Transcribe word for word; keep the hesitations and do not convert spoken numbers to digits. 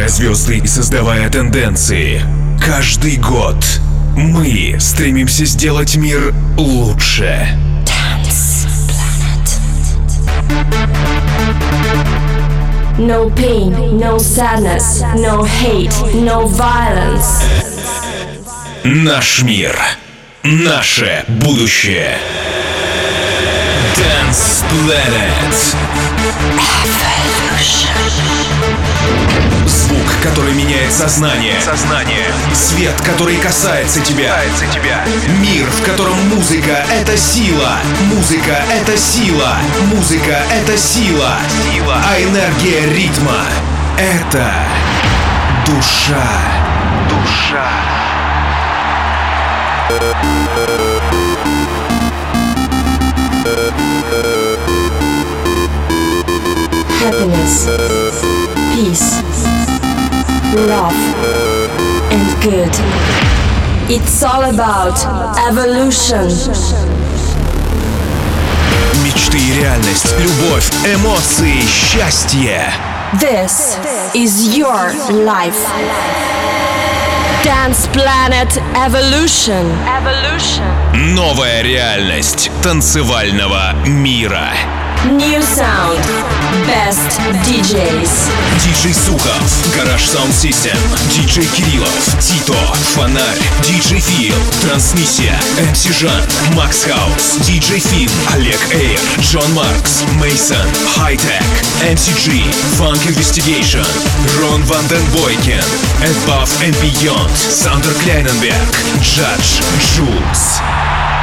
звезды и создавая тенденции. Каждый год мы стремимся сделать мир лучше. Dance Planet. No pain, no sadness, no hate, no violence. Наш мир. Наше будущее. Dance Planet. Evolution. Звук, который меняет сознание. Сознание. Свет, который касается тебя. Касается тебя. Мир, в котором музыка — это сила. Музыка — это сила. Музыка — это сила. Сила. А энергия ритма — это душа. Душа. Happiness, peace, love, and good. It's all about evolution. Мечты и реальность, любовь, эмоции, счастье. This is your life. Dance Planet Evolution. Evolution. Новая реальность танцевального мира. New sound. Best ди джейс. Диджей Сухов, Гараж Саунд Систем, Диджей Кириллов, Тито, Фонарь, Диджей Фил, Трансмиссия, эм си Жан, Макс Хаус, Диджей Фин, Олег Эйр, Джон Маркс, Мейсон, Хайтек, эм си джи, Funk Investigation, Рон Ван Ден Бойкен, Above and Beyond, Сандер Клейненберг, Джадж Джулс.